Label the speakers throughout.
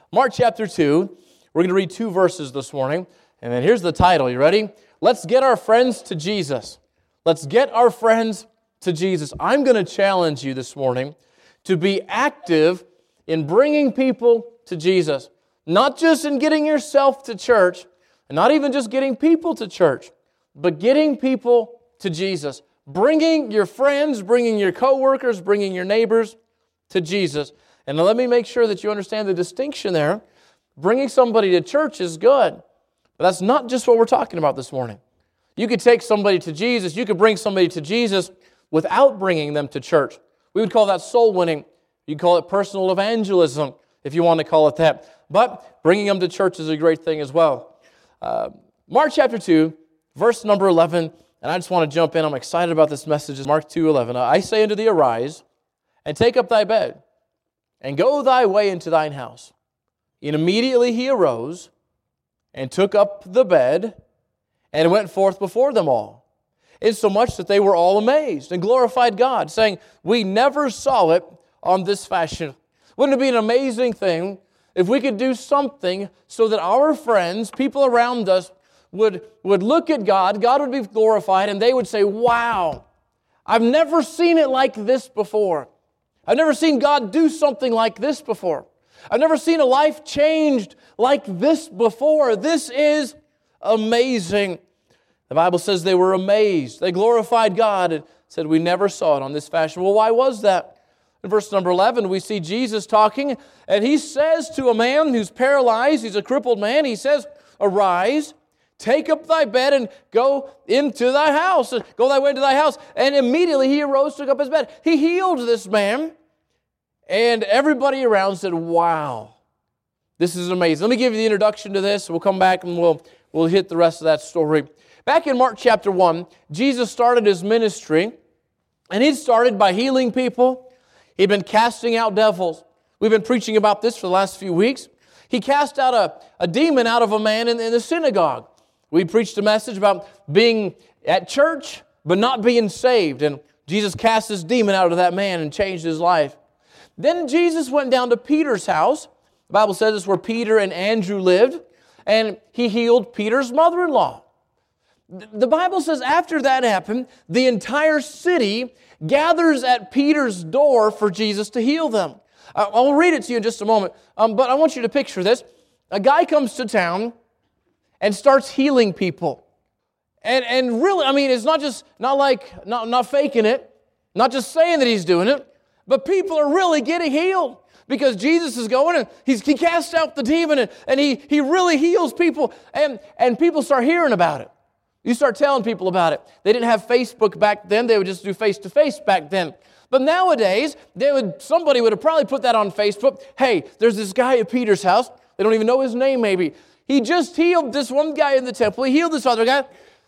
Speaker 1: Mark chapter 2, we're going to read 2 verses this morning. And then here's the title. You ready? Let's get our friends to Jesus. Let's get our friends to Jesus. I'm going to challenge you this morning to be active in bringing people to Jesus. Not just in getting yourself to church, and not even just getting people to church, but getting people to Jesus. Bringing your friends, bringing your coworkers, bringing your neighbors to Jesus. And let me make sure that you understand the distinction there. Bringing somebody to church is good, but that's not just what we're talking about this morning. You could take somebody to Jesus, you could bring somebody to Jesus without bringing them to church. We would call that soul winning. You call it personal evangelism, if you want to call it that. But bringing them to church is a great thing as well. Mark chapter 2, verse number 11, and I just want to jump in. I'm excited about this message. Mark 2:11. I say unto thee, arise, and take up thy bed, and go thy way into thine house. And immediately he arose, and took up the bed, and went forth before them all, insomuch that they were all amazed, and glorified God, saying, we never saw it on this fashion. Wouldn't it be an amazing thing if we could do something so that our friends, people around us, would look at God, God would be glorified, and they would say, wow, I've never seen it like this before. I've never seen God do something like this before. I've never seen a life changed like this before. This is amazing. The Bible says they were amazed. They glorified God and said, we never saw it on this fashion. Well, why was that? In verse number 11, we see Jesus talking, and He says to a man who's paralyzed, he's a crippled man, He says, arise, take up thy bed, and go into thy house. Go thy way into thy house. And immediately he arose, took up his bed. He healed this man, and everybody around said, wow, this is amazing. Let me give you the introduction to this. We'll come back and we'll hit the rest of that story. Back in Mark chapter 1, Jesus started His ministry, and He started by healing people. He'd been casting out devils. We've been preaching about this for the last few weeks. He cast out a demon out of a man in the synagogue. We preached a message about being at church, but not being saved. And Jesus cast this demon out of that man and changed his life. Then Jesus went down to Peter's house. The Bible says it's where Peter and Andrew lived. And He healed Peter's mother-in-law. The Bible says after that happened, the entire city gathers at Peter's door for Jesus to heal them. I'll read it to you in just a moment, but I want you to picture this. A guy comes to town and starts healing people. And really, I mean, it's not faking it, not just saying that he's doing it, but people are really getting healed because Jesus is going and he casts out the demon and he really heals people and people start hearing about it. You start telling people about it. They didn't have Facebook back then. They would just do face-to-face back then. But nowadays, somebody would have probably put that on Facebook. Hey, there's this guy at Peter's house. They don't even know his name maybe. He just healed this one guy in the temple. He healed this other guy.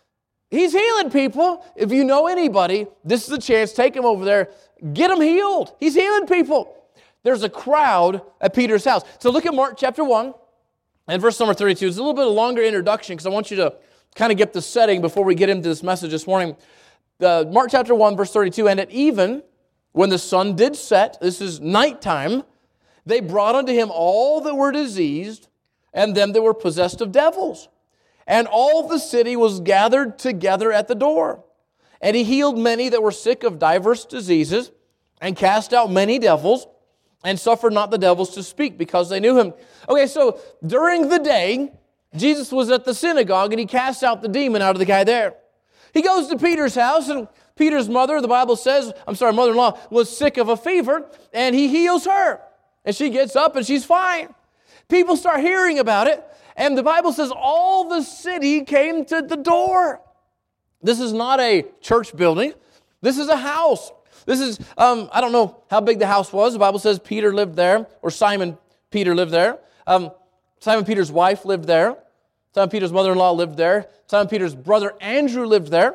Speaker 1: He's healing people. If you know anybody, this is the chance. Take him over there. Get him healed. He's healing people. There's a crowd at Peter's house. So look at Mark chapter 1 and verse number 32. It's a little bit of a longer introduction because I want you to kind of get the setting before we get into this message this morning. Mark chapter 1, verse 32, and at even, when the sun did set, this is nighttime, they brought unto him all that were diseased, and them that were possessed of devils. And all the city was gathered together at the door. And he healed many that were sick of diverse diseases, and cast out many devils, and suffered not the devils to speak, because they knew him. Okay, so during the day, Jesus was at the synagogue and he cast out the demon out of the guy there. He goes to Peter's house and Peter's mother-in-law was sick of a fever and he heals her. And she gets up and she's fine. People start hearing about it and the Bible says all the city came to the door. This is not a church building. This is a house. This is, I don't know how big the house was. The Bible says Peter lived there, or Simon Peter lived there. Simon Peter's wife lived there. Simon Peter's mother-in-law lived there. Simon Peter's brother Andrew lived there.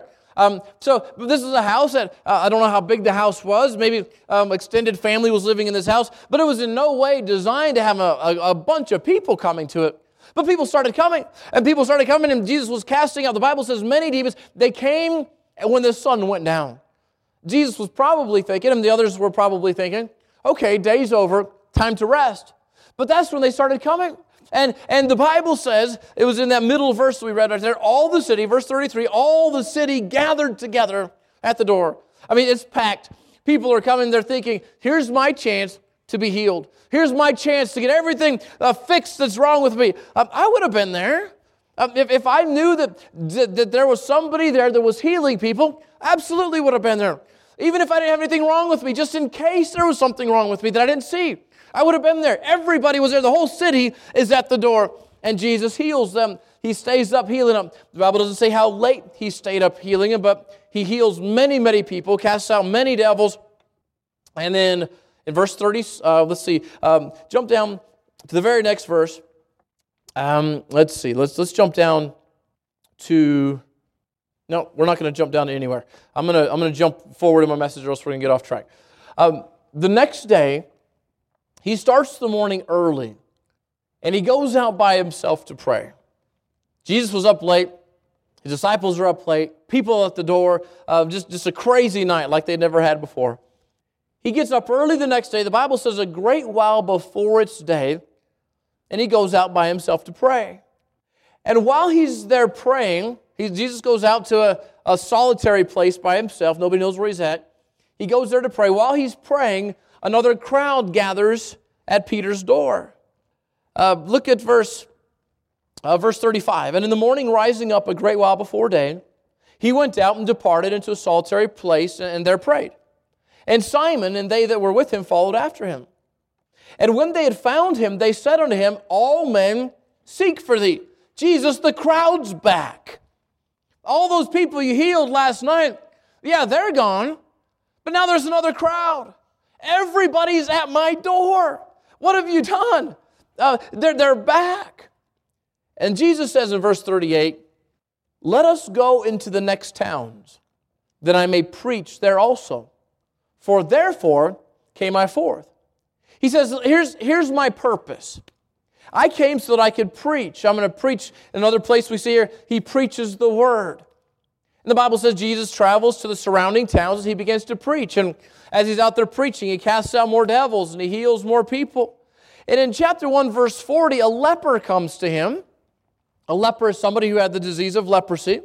Speaker 1: So this is a house that, I don't know how big the house was. Maybe extended family was living in this house. But it was in no way designed to have a bunch of people coming to it. But people started coming. And people started coming and Jesus was casting out. The Bible says many demons. They came when the sun went down. Jesus was probably thinking, and the others were probably thinking, okay, day's over, time to rest. But that's when they started coming. And the Bible says, it was in that middle verse we read right there, all the city, verse 33, all the city gathered together at the door. I mean, it's packed. People are coming, they're thinking, here's my chance to be healed. Here's my chance to get everything fixed that's wrong with me. I would have been there. If I knew that there was somebody there that was healing people, absolutely would have been there. Even if I didn't have anything wrong with me, just in case there was something wrong with me that I didn't see, I would have been there. Everybody was there. The whole city is at the door, and Jesus heals them. He stays up healing them. The Bible doesn't say how late he stayed up healing them, but he heals many, many people, casts out many devils. And then in verse 30, jump down to the very next verse. Let's see. Let's jump down to. No, we're not going to jump down to anywhere. I'm going to jump forward in my message, or else we're going to get off track. The next day, he starts the morning early, and he goes out by himself to pray. Jesus was up late. His disciples are up late. People at the door. Just a crazy night like they'd never had before. He gets up early the next day. The Bible says a great while before it's day, and he goes out by himself to pray. And while he's there praying, Jesus goes out to a solitary place by himself. Nobody knows where he's at. He goes there to pray. While he's praying, another crowd gathers at Peter's door. Look at verse 35. And in the morning, rising up a great while before day, he went out and departed into a solitary place and there prayed. And Simon and they that were with him followed after him. And when they had found him, they said unto him, all men seek for thee. Jesus, the crowd's back. All those people you healed last night, yeah, they're gone. But now there's another crowd. Everybody's at my door. What have you done? They're back. And Jesus says in verse 38, let us go into the next towns, that I may preach there also. For therefore came I forth. He says, here's my purpose. I came so that I could preach. I'm going to preach. Another place we see here, he preaches the word. And the Bible says Jesus travels to the surrounding towns as he begins to preach. And as he's out there preaching, he casts out more devils and he heals more people. And in chapter 1, verse 40, a leper comes to him. A leper is somebody who had the disease of leprosy,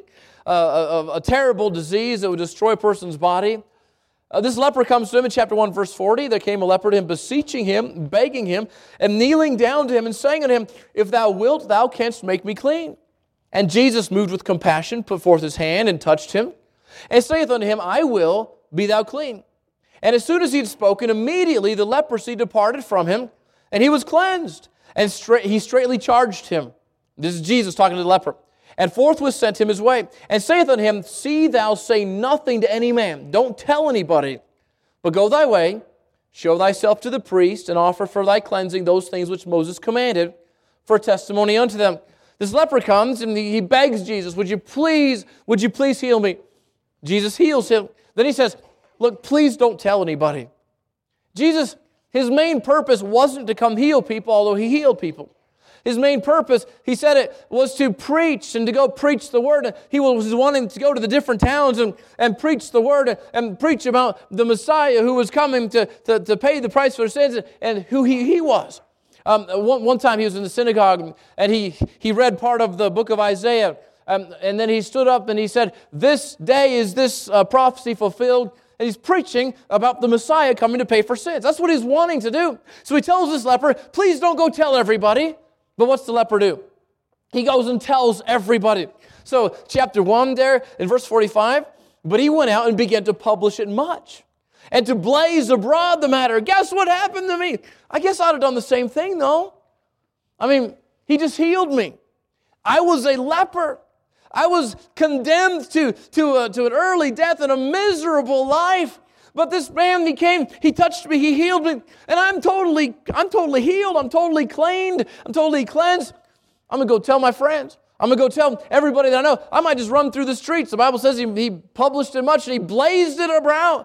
Speaker 1: a terrible disease that would destroy a person's body. This leper comes to him in chapter 1, verse 40. There came a leper to him, beseeching him, begging him, and kneeling down to him and saying unto him, if thou wilt, thou canst make me clean. And Jesus, moved with compassion, put forth his hand and touched him, and saith unto him, I will, be thou clean. And as soon as he had spoken, immediately the leprosy departed from him, and he was cleansed. And he straightly charged him. This is Jesus talking to the leper. And forthwith sent him his way, and saith unto him, see thou say nothing to any man. Don't tell anybody, but go thy way, show thyself to the priest, and offer for thy cleansing those things which Moses commanded, for testimony unto them. This leper comes, and he begs Jesus, would you please heal me? Jesus heals him. Then he says, look, please don't tell anybody. Jesus, his main purpose wasn't to come heal people, although he healed people. His main purpose, he said it, was to preach and to go preach the word. He was wanting to go to the different towns and preach the word and preach about the Messiah who was coming to pay the price for sins and who he was. One time he was in the synagogue and he read part of the book of Isaiah. And then he stood up and he said, this day is this prophecy fulfilled. And he's preaching about the Messiah coming to pay for sins. That's what he's wanting to do. So he tells this leper, please don't go tell everybody. But what's the leper do? He goes and tells everybody. So chapter 1 there in verse 45, but he went out and began to publish it much and to blaze abroad the matter. Guess what happened to me? I guess I'd have done the same thing though. I mean, he just healed me. I was a leper. I was condemned to an early death and a miserable life. But this man, he came, he touched me, he healed me, and I'm totally healed, I'm totally cleaned, I'm totally cleansed. I'm going to go tell my friends. I'm going to go tell everybody that I know. I might just run through the streets. The Bible says he published it much and he blazed it around.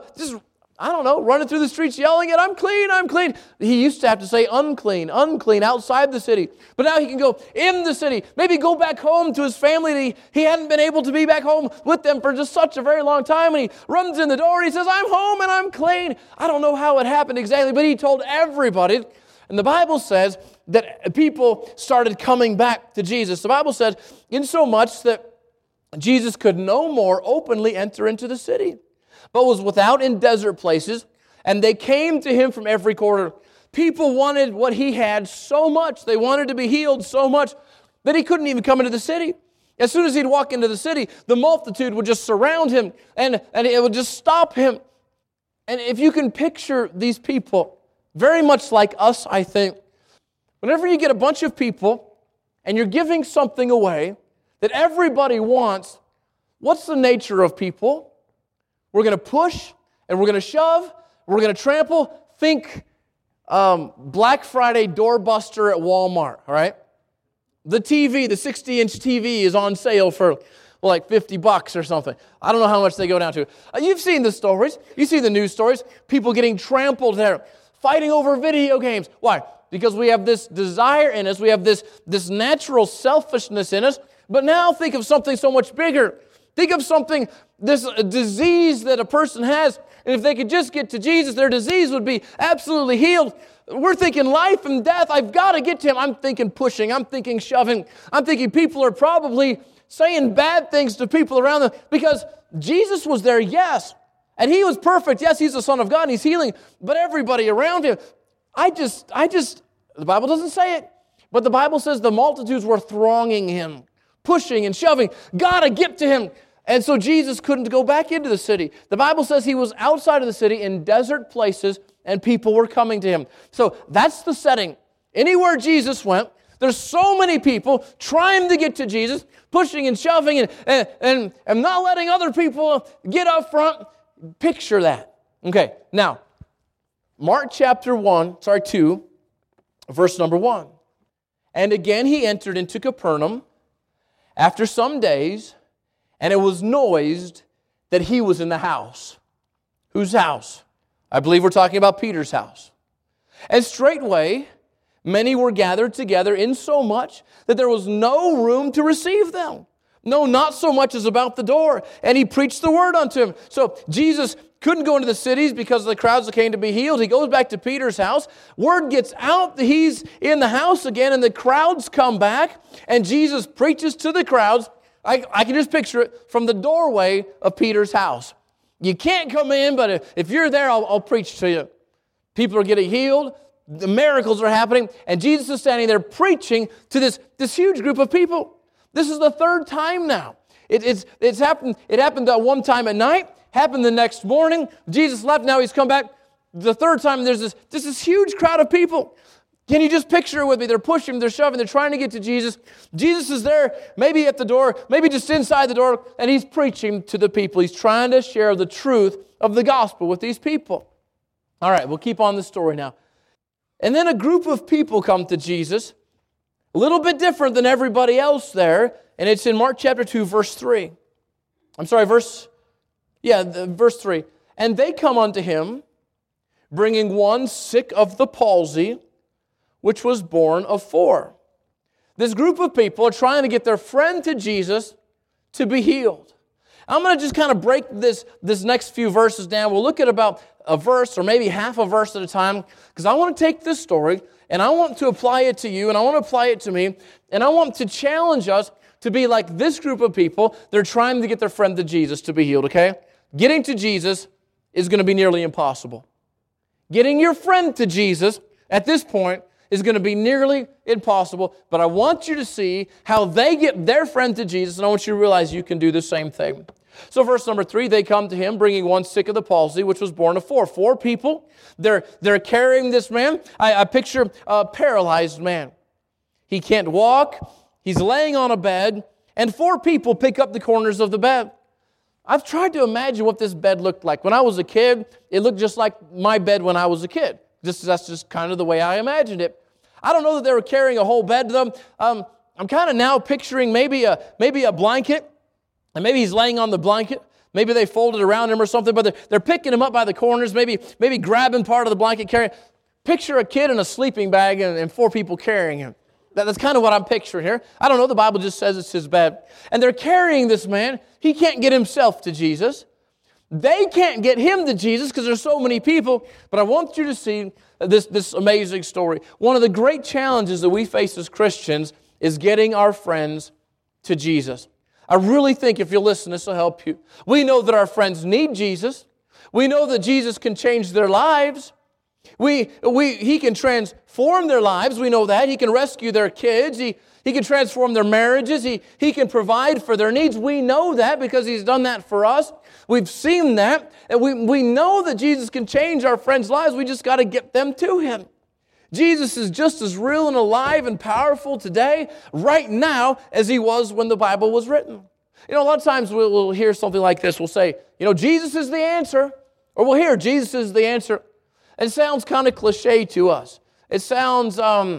Speaker 1: Running through the streets yelling it, I'm clean, I'm clean. He used to have to say unclean, unclean outside the city. But now he can go in the city, maybe go back home to his family that he hadn't been able to be back home with them for just such a very long time. And he runs in the door, he says, I'm home and I'm clean. I don't know how it happened exactly, but he told everybody. And the Bible says that people started coming back to Jesus. The Bible says, insomuch that Jesus could no more openly enter into the city, but was without in desert places, and they came to him from every quarter. People wanted what he had so much. They wanted to be healed so much that he couldn't even come into the city. As soon as he'd walk into the city, the multitude would just surround him, and it would just stop him. And if you can picture these people, very much like us, I think, whenever you get a bunch of people and you're giving something away that everybody wants, what's the nature of people? We're going to push, and we're going to shove, we're going to trample. Think Black Friday doorbuster at Walmart, all right? The TV, the 60-inch TV is on sale for like $50 or something. I don't know how much they go down to. You've seen the stories. You see the news stories. People getting trampled there, fighting over video games. Why? Because we have this desire in us. We have this natural selfishness in us. But now think of something so much bigger. Think of something, this disease that a person has. And if they could just get to Jesus, their disease would be absolutely healed. We're thinking life and death. I've got to get to him. I'm thinking pushing. I'm thinking shoving. I'm thinking people are probably saying bad things to people around them because Jesus was there, yes. And he was perfect. Yes, he's the Son of God and he's healing. But everybody around him, the Bible doesn't say it. But the Bible says the multitudes were thronging him, pushing and shoving. Got to get to him. And so Jesus couldn't go back into the city. The Bible says he was outside of the city in desert places and people were coming to him. So that's the setting. Anywhere Jesus went, there's so many people trying to get to Jesus, pushing and shoving and not letting other people get up front. Picture that. Okay, now, Mark chapter 2, verse number 1. And again he entered into Capernaum after some days, and it was noised that he was in the house. Whose house? I believe we're talking about Peter's house. And straightway many were gathered together, insomuch that there was no room to receive them. No, not so much as about the door. And he preached the word unto him. So Jesus couldn't go into the cities because of the crowds that came to be healed. He goes back to Peter's house. Word gets out that he's in the house again, and the crowds come back, and Jesus preaches to the crowds. I can just picture it from the doorway of Peter's house. You can't come in, but if you're there, I'll preach to you. People are getting healed. The miracles are happening. And Jesus is standing there preaching to this huge group of people. This is the third time now. It's happened. It happened one time at night. Happened the next morning. Jesus left. Now he's come back. The third time, there's this huge crowd of people. Can you just picture it with me? They're pushing, they're shoving, they're trying to get to Jesus. Jesus is there, maybe at the door, maybe just inside the door, and he's preaching to the people. He's trying to share the truth of the gospel with these people. All right, we'll keep on the story now. And then a group of people come to Jesus, a little bit different than everybody else there, and it's in Mark chapter 2, verse 3. Verse 3. And they come unto him, bringing one sick of the palsy, which was born of 4. This group of people are trying to get their friend to Jesus to be healed. I'm going to just kind of break this next few verses down. We'll look at about a verse or maybe half a verse at a time, because I want to take this story and I want to apply it to you and I want to apply it to me, and I want to challenge us to be like this group of people. They're trying to get their friend to Jesus to be healed, okay? Getting to Jesus is going to be nearly impossible. Getting your friend to Jesus at this point is going to be nearly impossible, but I want you to see how they get their friend to Jesus, and I want you to realize you can do the same thing. So verse number 3, they come to him, bringing one sick of the palsy, which was born of 4. 4 people, they're carrying this man. I picture a paralyzed man. He can't walk, he's laying on a bed, and 4 people pick up the corners of the bed. I've tried to imagine what this bed looked like. When I was a kid, it looked just like my bed when I was a kid. That's just kind of the way I imagined it. I don't know that they were carrying a whole bed to them. I'm kind of now picturing maybe a blanket, and maybe he's laying on the blanket. Maybe they folded around him or something, but they're picking him up by the corners, maybe grabbing part of the blanket, carrying. Picture a kid in a sleeping bag and 4 people carrying him. That's kind of what I'm picturing here. I don't know, the Bible just says it's his bed. And they're carrying this man. He can't get himself to Jesus. They can't get him to Jesus because there's so many people, but I want you to see this amazing story. One of the great challenges that we face as Christians is getting our friends to Jesus. I really think if you listen, this will help you. We know that our friends need Jesus. We know that Jesus can change their lives. He can transform their lives. We know that. He can rescue their kids. He can transform their marriages. He can provide for their needs. We know that because He's done that for us. We've seen that. And we know that Jesus can change our friends' lives. We just got to get them to Him. Jesus is just as real and alive and powerful today, right now, as He was when the Bible was written. A lot of times we'll hear something like this. We'll say, Jesus is the answer. Or we'll hear, Jesus is the answer. It sounds kind of cliche to us. It sounds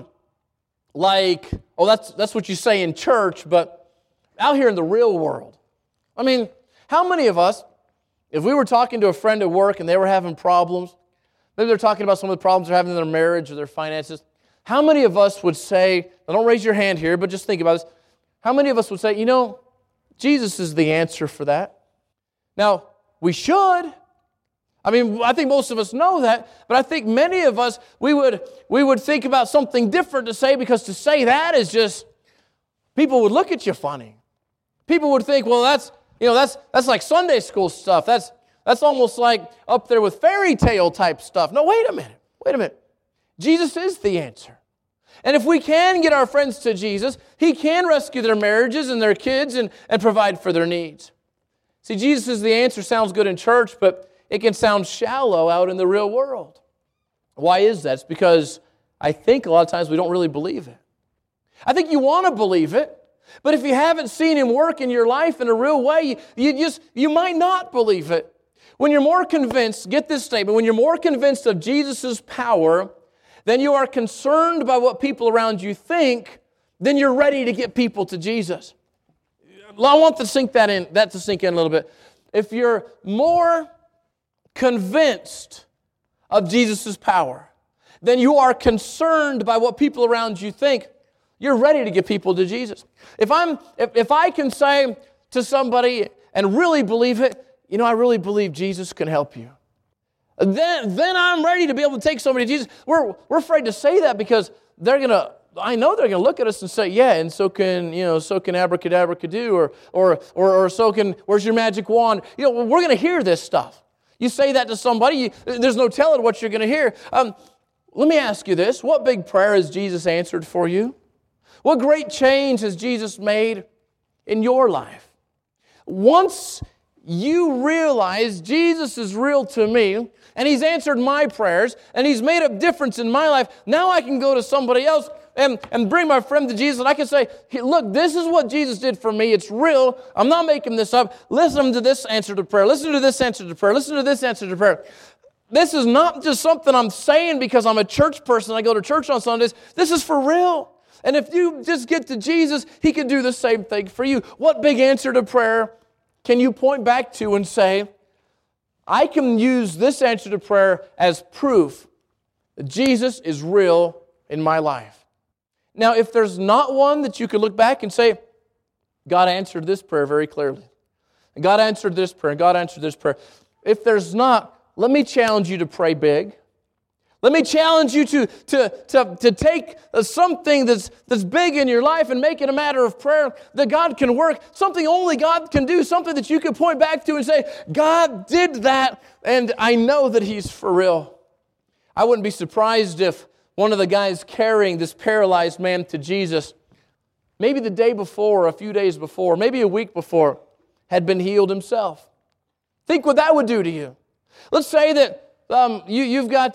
Speaker 1: like, that's what you say in church, but out here in the real world. I mean, how many of us, if we were talking to a friend at work and they were having problems, maybe they're talking about some of the problems they're having in their marriage or their finances, how many of us would say, now don't raise your hand here, but just think about this, how many of us would say, Jesus is the answer for that? Now, we should. I think most of us know that, but I think many of us, we would think about something different to say, because to say that is just, people would look at you funny. People would think, well, that's like Sunday school stuff. That's almost like up there with fairy tale type stuff. No, wait a minute. Jesus is the answer. And if we can get our friends to Jesus, He can rescue their marriages and their kids and provide for their needs. See, Jesus is the answer sounds good in church, but it can sound shallow out in the real world. Why is that? It's because I think a lot of times we don't really believe it. I think you want to believe it, but if you haven't seen Him work in your life in a real way, you might not believe it. When you're more convinced, get this statement, when you're more convinced of Jesus' power than you are concerned by what people around you think, then you're ready to get people to Jesus. I want to sink that in a little bit. If you're more convinced of Jesus' power, then you are concerned by what people around you think, you're ready to get people to Jesus. If I can say to somebody and really believe it, I really believe Jesus can help you, then I'm ready to be able to take somebody to Jesus. We're afraid to say that because I know they're going to look at us and say, yeah, and so can abracadabra-cadoo, or so can, where's your magic wand? We're going to hear this stuff. You say that to somebody, there's no telling what you're going to hear. Let me ask you this. What big prayer has Jesus answered for you? What great change has Jesus made in your life? Once you realize Jesus is real to me, and He's answered my prayers, and He's made a difference in my life, now I can go to somebody else and bring my friend to Jesus, and I can say, look, this is what Jesus did for me. It's real. I'm not making this up. Listen to this answer to prayer. Listen to this answer to prayer. Listen to this answer to prayer. This is not just something I'm saying because I'm a church person. I go to church on Sundays. This is for real. And if you just get to Jesus, He can do the same thing for you. What big answer to prayer can you point back to and say, I can use this answer to prayer as proof that Jesus is real in my life? Now, if there's not one that you could look back and say, God answered this prayer very clearly, and God answered this prayer, and God answered this prayer. If there's not, let me challenge you to pray big. Let me challenge you to take something that's big in your life and make it a matter of prayer that God can work, something only God can do, something that you can point back to and say, God did that, and I know that He's for real. I wouldn't be surprised if one of the guys carrying this paralyzed man to Jesus, maybe the day before, a few days before, maybe a week before, had been healed himself. Think what that would do to you. Let's say that you've got,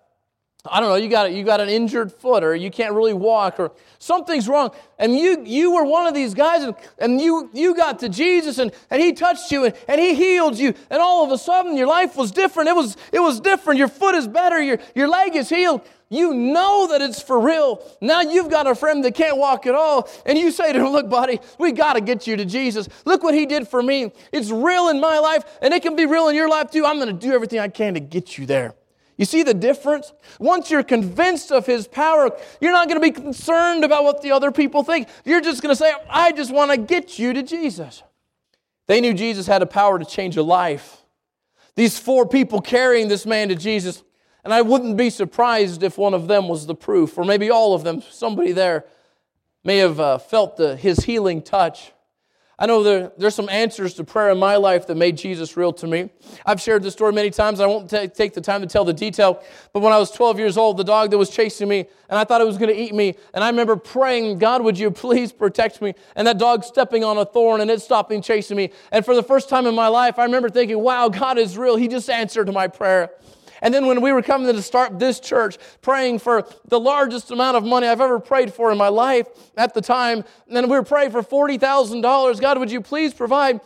Speaker 1: you got an injured foot, or you can't really walk, or something's wrong, and you were one of these guys, and you got to Jesus, and He touched you, and He healed you, and all of a sudden your life was different. It was different. Your foot is better. Your leg is healed. You know that it's for real. Now you've got a friend that can't walk at all, and you say to him, look, buddy, we got to get you to Jesus. Look what He did for me. It's real in my life, and it can be real in your life too. I'm going to do everything I can to get you there. You see the difference? Once you're convinced of His power, you're not going to be concerned about what the other people think. You're just going to say, I just want to get you to Jesus. They knew Jesus had a power to change a life. These 4 people carrying this man to Jesus. And I wouldn't be surprised if one of them was the proof, or maybe all of them. Somebody there may have felt his healing touch. I know there's some answers to prayer in my life that made Jesus real to me. I've shared this story many times. I won't take the time to tell the detail. But when I was 12 years old, the dog that was chasing me, and I thought it was going to eat me, and I remember praying, God, would you please protect me? And that dog stepping on a thorn, and it stopping chasing me. And for the first time in my life, I remember thinking, wow, God is real. He just answered my prayer. And then when we were coming to start this church, praying for the largest amount of money I've ever prayed for in my life at the time, and we were praying for $40,000. God, would you please provide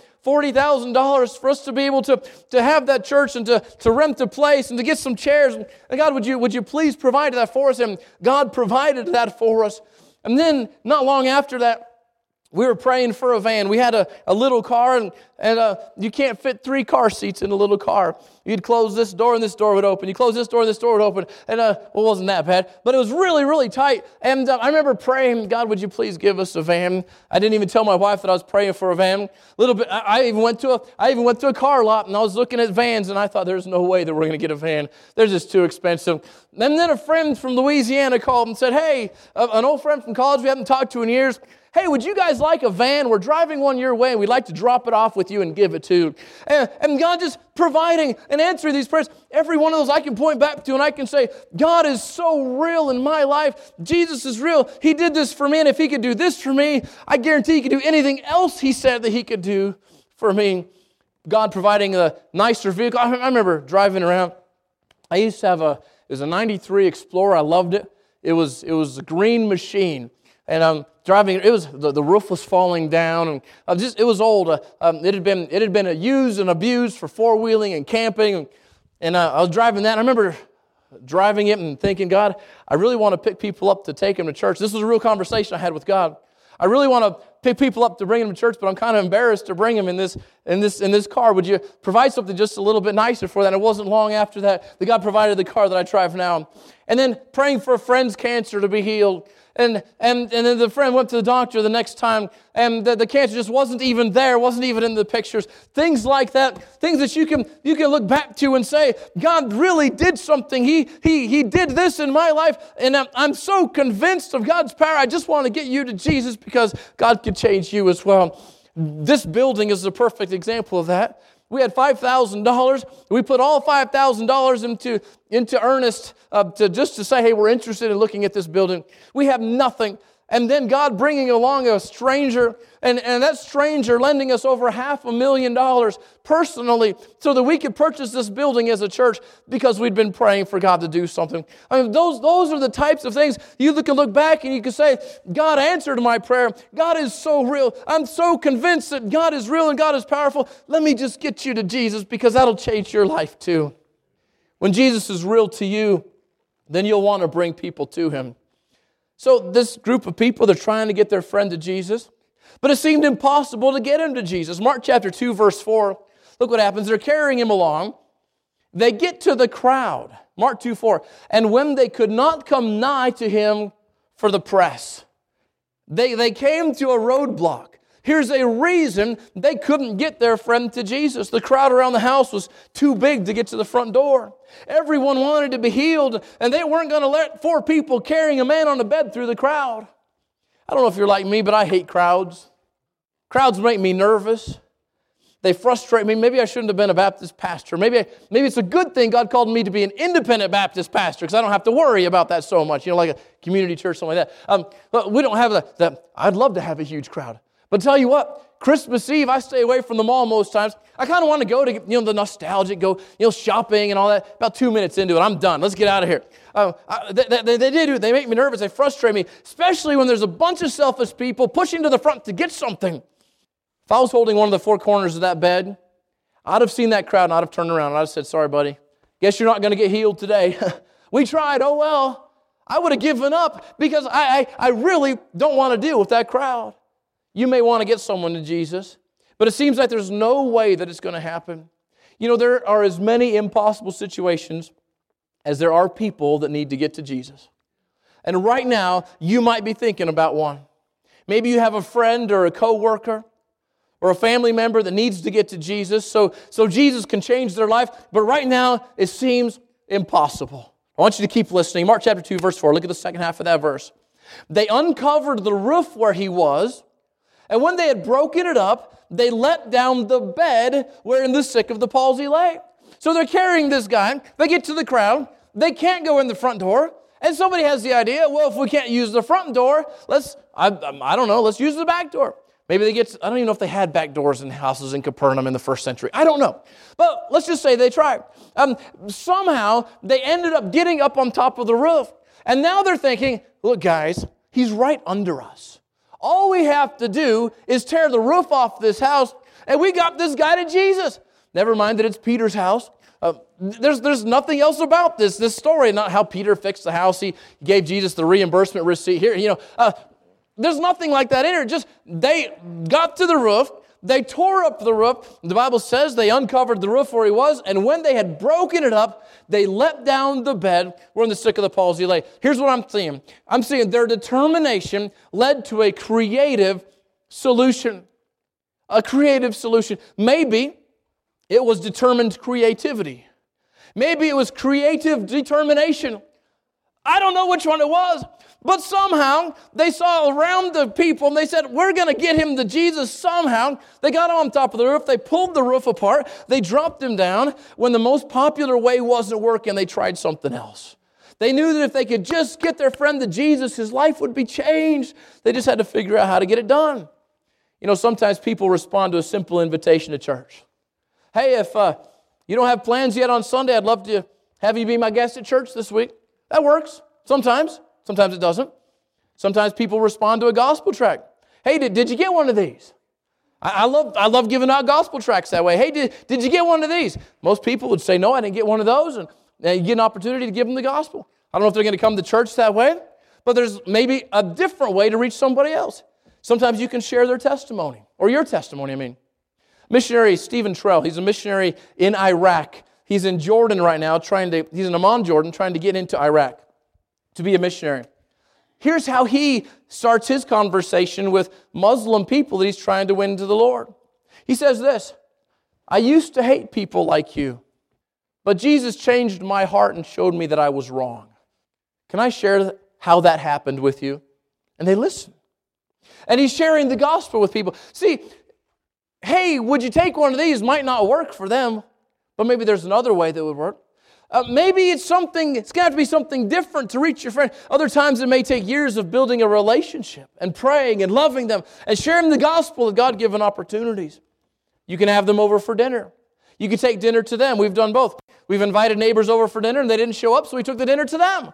Speaker 1: $40,000 for us to be able to have that church and to rent a place and to get some chairs? And God, would you please provide that for us? And God provided that for us. And then not long after that, we were praying for a van. We had a little car, and you can't fit 3 car seats in a little car. You'd close this door, and this door would open. You close this door, and this door would open. And it wasn't that bad, but it was really, really tight. And I remember praying, God, would you please give us a van? I didn't even tell my wife that I was praying for a van. A little bit. I even went to a car lot, and I was looking at vans, and I thought, there's no way that we're going to get a van. They're just too expensive. And then a friend from Louisiana called and said, hey, an old friend from college we haven't talked to in years. Hey, would you guys like a van? We're driving one your way, and we'd like to drop it off with you and give it to you. And God just providing and answering these prayers. Every one of those I can point back to, and I can say, God is so real in my life. Jesus is real. He did this for me, and if He could do this for me, I guarantee He could do anything else He said that He could do for me. God providing a nicer vehicle. I remember driving around. I used to have it was a 93 Explorer. I loved it. It was a green machine. And driving, it was the roof was falling down, and it was old. It had been used and abused for 4-wheeling and camping, and I was driving that. I remember driving it and thinking, God, I really want to pick people up to take them to church. This was a real conversation I had with God. I really want to pick people up to bring them to church, but I'm kind of embarrassed to bring them in this car. Would you provide something just a little bit nicer for that? And it wasn't long after that God provided the car that I drive now. And then praying for a friend's cancer to be healed. And then the friend went to the doctor the next time, and the cancer just wasn't even there, wasn't even in the pictures. Things like that, things that you can look back to and say, God really did something. He did this in my life, and I'm so convinced of God's power. I just want to get you to Jesus because God can change you as well. This building is a perfect example of that. We had $5,000. We put all $5,000 into earnest to say, hey, we're interested in looking at this building. We have nothing. And then God bringing along a stranger, and that stranger lending us over $500,000 personally so that we could purchase this building as a church because we'd been praying for God to do something. I mean, those are the types of things you can look back and you can say, God answered my prayer. God is so real. I'm so convinced that God is real and God is powerful. Let me just get you to Jesus because that'll change your life too. When Jesus is real to you, then you'll want to bring people to Him. So this group of people, they're trying to get their friend to Jesus, but it seemed impossible to get him to Jesus. Mark chapter 2, verse 4, look what happens. They're carrying him along. They get to the crowd. Mark 2, 4. And when they could not come nigh to him for the press, they came to a roadblock. Here's a reason they couldn't get their friend to Jesus. The crowd around the house was too big to get to the front door. Everyone wanted to be healed, and they weren't going to let 4 people carrying a man on a bed through the crowd. I don't know if you're like me, but I hate crowds. Crowds make me nervous. They frustrate me. Maybe I shouldn't have been a Baptist pastor. Maybe it's a good thing God called me to be an independent Baptist pastor because I don't have to worry about that so much, like a community church, something like that. But we don't have that. I'd love to have a huge crowd. But tell you what, Christmas Eve, I stay away from the mall most times. I kind of want to go to, the nostalgic, go, shopping and all that. About 2 minutes into it, I'm done. Let's get out of here. They make me nervous. They frustrate me, especially when there's a bunch of selfish people pushing to the front to get something. If I was holding one of the 4 corners of that bed, I'd have seen that crowd and I'd have turned around and I'd have said, sorry, buddy, guess you're not going to get healed today. We tried, oh well. I would have given up because I really don't want to deal with that crowd. You may want to get someone to Jesus, but it seems like there's no way that it's going to happen. There are as many impossible situations as there are people that need to get to Jesus. And right now, you might be thinking about one. Maybe you have a friend or a coworker or a family member that needs to get to Jesus so Jesus can change their life. But right now, it seems impossible. I want you to keep listening. Mark chapter 2, verse 4. Look at the second half of that verse. They uncovered the roof where he was, and when they had broken it up, they let down the bed wherein the sick of the palsy lay. So they're carrying this guy. They get to the crowd. They can't go in the front door. And somebody has the idea, well, if we can't use the front door, let's use the back door. Maybe I don't even know if they had back doors in houses in Capernaum in the first century. I don't know. But let's just say they tried. Somehow, they ended up getting up on top of the roof. And now they're thinking, look, guys, he's right under us. All we have to do is tear the roof off this house, and we got this guy to Jesus. Never mind that it's Peter's house. There's nothing else about this story, not how Peter fixed the house. He gave Jesus the reimbursement receipt here. There's nothing like that in here. Just they got to the roof. They tore up the roof. The Bible says they uncovered the roof where he was, and when they had broken it up, they let down the bed wherein the sick of the palsy lay. Here's what I'm seeing. I'm seeing their determination led to a creative solution. A creative solution. Maybe it was determined creativity. Maybe it was creative determination. I don't know which one it was. But somehow, they saw around the people, and they said, we're going to get him to Jesus somehow. They got on top of the roof. They pulled the roof apart. They dropped him down. When the most popular way wasn't working, they tried something else. They knew that if they could just get their friend to Jesus, his life would be changed. They just had to figure out how to get it done. Sometimes people respond to a simple invitation to church. Hey, if you don't have plans yet on Sunday, I'd love to have you be my guest at church this week. That works sometimes. Sometimes it doesn't. Sometimes people respond to a gospel tract. Hey, did you get one of these? I love giving out gospel tracts that way. Hey, did you get one of these? Most people would say, no, I didn't get one of those. And you get an opportunity to give them the gospel. I don't know if they're going to come to church that way, but there's maybe a different way to reach somebody else. Sometimes you can share their testimony, or your testimony, Missionary Stephen Trell, he's a missionary in Iraq. He's in Jordan right now, he's in Amman, Jordan, trying to get into Iraq to be a missionary. Here's how he starts his conversation with Muslim people that he's trying to win to the Lord. He says this, I used to hate people like you, but Jesus changed my heart and showed me that I was wrong. Can I share how that happened with you? And they listen. And he's sharing the gospel with people. See, hey, would you take one of these? Might not work for them, but maybe there's another way that would work. Maybe it's going to have to be something different to reach your friend. Other times it may take years of building a relationship and praying and loving them and sharing the gospel of God-given opportunities. You can have them over for dinner. You can take dinner to them. We've done both. We've invited neighbors over for dinner and they didn't show up, so we took the dinner to them.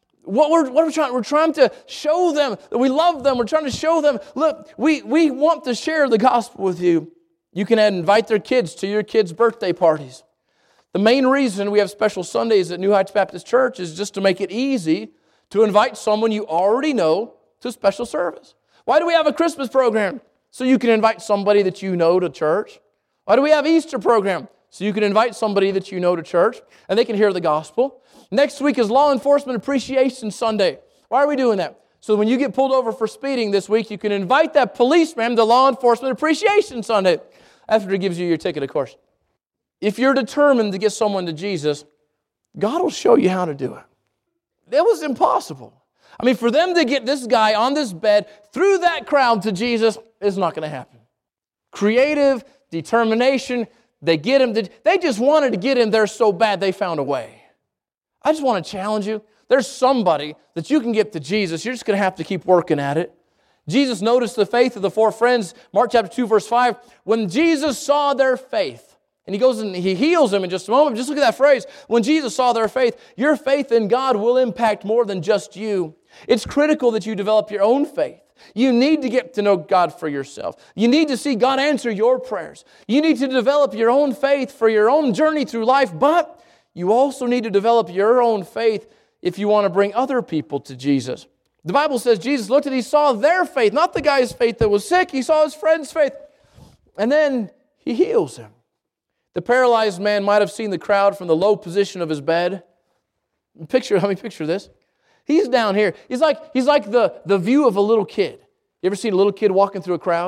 Speaker 1: We're trying to show them that we love them. We're trying to show them, look, we want to share the gospel with you. You can invite their kids to your kids' birthday parties. The main reason we have special Sundays at New Heights Baptist Church is just to make it easy to invite someone you already know to a special service. Why do we have a Christmas program? So you can invite somebody that you know to church. Why do we have Easter program? So you can invite somebody that you know to church and they can hear the gospel. Next week is Law Enforcement Appreciation Sunday. Why are we doing that? So when you get pulled over for speeding this week, you can invite that policeman to Law Enforcement Appreciation Sunday. After he gives you your ticket, of course. If you're determined to get someone to Jesus, God will show you how to do it. It was impossible. For them to get this guy on this bed through that crowd to Jesus is not going to happen. Creative determination, they just wanted to get him there so bad they found a way. I just want to challenge you. There's somebody that you can get to Jesus. You're just going to have to keep working at it. Jesus noticed the faith of the four friends. Mark chapter 2, verse 5. When Jesus saw their faith, and he goes and he heals them in just a moment. Just look at that phrase. When Jesus saw their faith, your faith in God will impact more than just you. It's critical that you develop your own faith. You need to get to know God for yourself. You need to see God answer your prayers. You need to develop your own faith for your own journey through life, but you also need to develop your own faith if you want to bring other people to Jesus. The Bible says Jesus looked and he saw their faith, not the guy's faith that was sick. He saw his friend's faith. And then he heals him. The paralyzed man might have seen the crowd from the low position of his bed. Picture this. He's down here. He's like the view of a little kid. You ever seen a little kid walking through a crowd?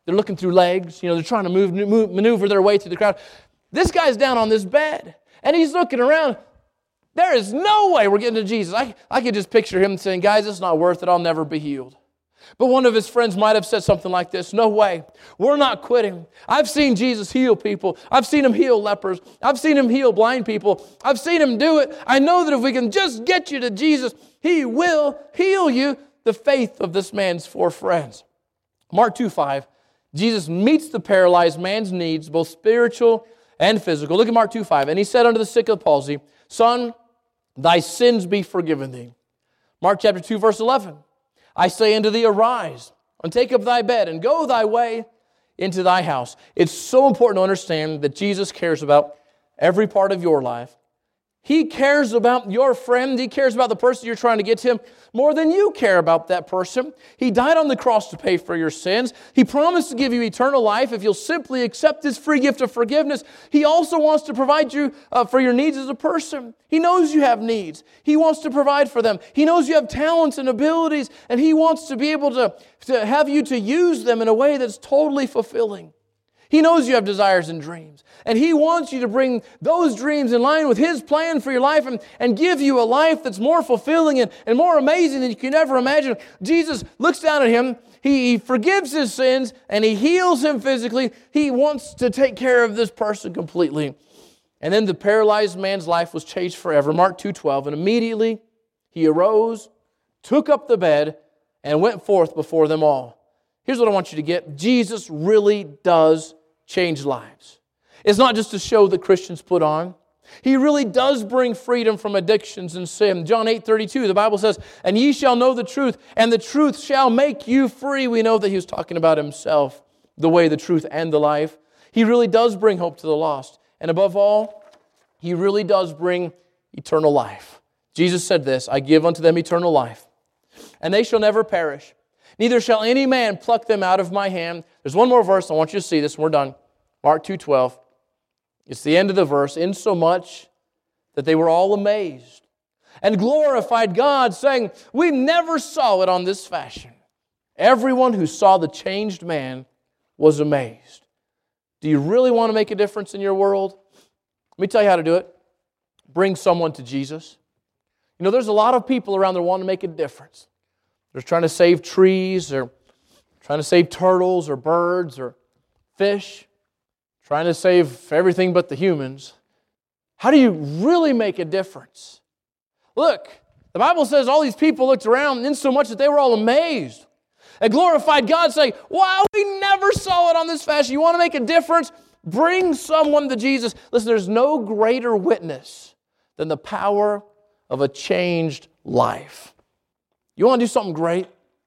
Speaker 1: They're looking through legs. They're trying to maneuver their way through the crowd. This guy's down on this bed, and he's looking around. There is no way we're getting to Jesus. I could just picture him saying, guys, it's not worth it. I'll never be healed. But one of his friends might have said something like this, no way. We're not quitting. I've seen Jesus heal people. I've seen him heal lepers. I've seen him heal blind people. I've seen him do it. I know that if we can just get you to Jesus, he will heal you. The faith of this man's four friends. Mark 2:5, Jesus meets the paralyzed man's needs, both spiritual and physical. Look at Mark 2:5. And he said unto the sick of palsy, Son, thy sins be forgiven thee. Mark chapter 2, verse 11. I say unto thee, arise, and take up thy bed, and go thy way into thy house. It's so important to understand that Jesus cares about every part of your life. He cares about your friend. He cares about the person you're trying to get to him more than you care about that person. He died on the cross to pay for your sins. He promised to give you eternal life if you'll simply accept His free gift of forgiveness. He also wants to provide you for your needs as a person. He knows you have needs. He wants to provide for them. He knows you have talents and abilities, and He wants to be able to have you to use them in a way that's totally fulfilling. He knows you have desires and dreams. And He wants you to bring those dreams in line with His plan for your life and give you a life that's more fulfilling and more amazing than you can ever imagine. Jesus looks down at him. He forgives his sins and He heals him physically. He wants to take care of this person completely. And then the paralyzed man's life was changed forever. Mark 2:12. And immediately he arose, took up the bed, and went forth before them all. Here's what I want you to get. Jesus really does change lives. It's not just a show that Christians put on. He really does bring freedom from addictions and sin. John 8:32, the Bible says, and ye shall know the truth, and the truth shall make you free. We know that He was talking about Himself, the way, the truth, and the life. He really does bring hope to the lost. And above all, He really does bring eternal life. Jesus said this, I give unto them eternal life, and they shall never perish. Neither shall any man pluck them out of my hand. There's one more verse. I want you to see this and we're done. Mark 2:12. It's the end of the verse. Insomuch that they were all amazed and glorified God, saying, we never saw it on this fashion. Everyone who saw the changed man was amazed. Do you really want to make a difference in your world? Let me tell you how to do it. Bring someone to Jesus. There's a lot of people around that want to make a difference. They're trying to save trees, or trying to save turtles, or birds, or fish, trying to save everything but the humans. How do you really make a difference? Look, the Bible says all these people looked around insomuch that they were all amazed and glorified God, saying, wow, we never saw it on this fashion. You want to make a difference? Bring someone to Jesus. Listen, there's no greater witness than the power of a changed life. You want to do something great?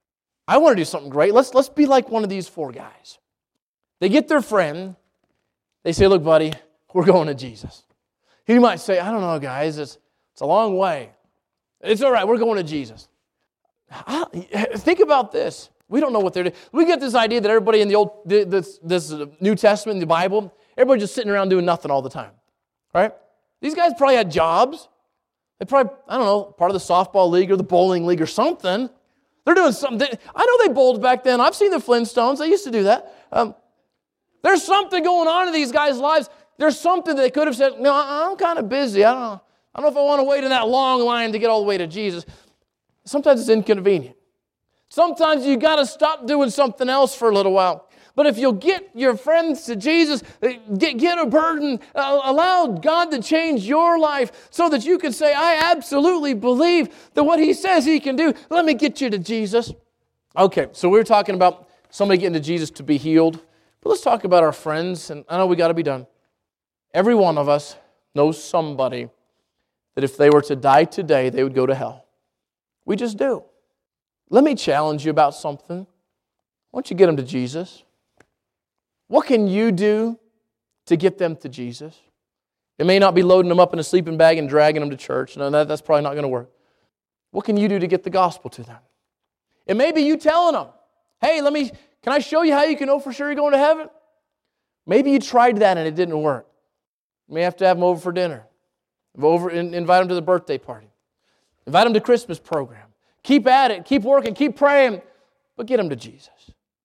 Speaker 1: I want to do something great. Let's be like one of these four guys. They get their friend. They say, look, buddy, we're going to Jesus. He might say, I don't know, guys. It's a long way. It's all right. We're going to Jesus. Think about this. We don't know what they're doing. We get this idea that everybody in this New Testament, in the Bible, everybody's just sitting around doing nothing all the time. Right? These guys probably had jobs. They probably, I don't know, part of the softball league or the bowling league or something. They're doing something. I know they bowled back then. I've seen the Flintstones. They used to do that. There's something going on in these guys' lives. There's something that they could have said, no, I'm kind of busy. I don't know if I want to wait in that long line to get all the way to Jesus. Sometimes it's inconvenient. Sometimes you got to stop doing something else for a little while. But if you'll get your friends to Jesus, get a burden, allow God to change your life so that you can say, I absolutely believe that what He says He can do. Let me get you to Jesus. Okay, so we were talking about somebody getting to Jesus to be healed. But let's talk about our friends, and I know we got to be done. Every one of us knows somebody that if they were to die today, they would go to hell. We just do. Let me challenge you about something. Why don't you get them to Jesus? What can you do to get them to Jesus? It may not be loading them up in a sleeping bag and dragging them to church. No, that's probably not going to work. What can you do to get the gospel to them? It may be you telling them, hey, can I show you how you can know for sure you're going to heaven? Maybe you tried that and it didn't work. You may have to have them over for dinner. Invite them to the birthday party. Invite them to Christmas program. Keep at it. Keep working. Keep praying. But get them to Jesus.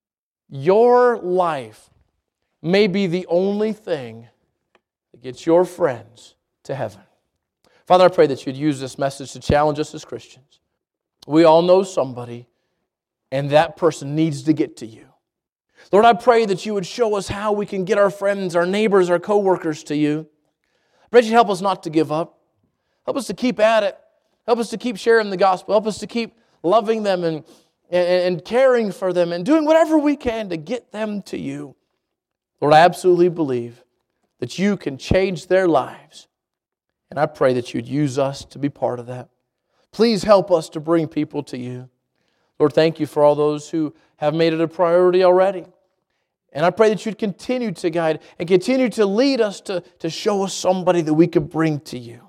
Speaker 1: your life may be the only thing that gets your friends to heaven. Father, I pray that you'd use this message to challenge us as Christians. We all know somebody, and that person needs to get to you. Lord, I pray that you would show us how we can get our friends, our neighbors, our co-workers to you. I pray that you'd help us not to give up. Help us to keep at it. Help us to keep sharing the gospel. Help us to keep loving them and caring for them and doing whatever we can to get them to you. Lord, I absolutely believe that you can change their lives. And I pray that you'd use us to be part of that. Please help us to bring people to you. Lord, thank you for all those who have made it a priority already. And I pray that you'd continue to guide and continue to lead us to show us somebody that we could bring to you.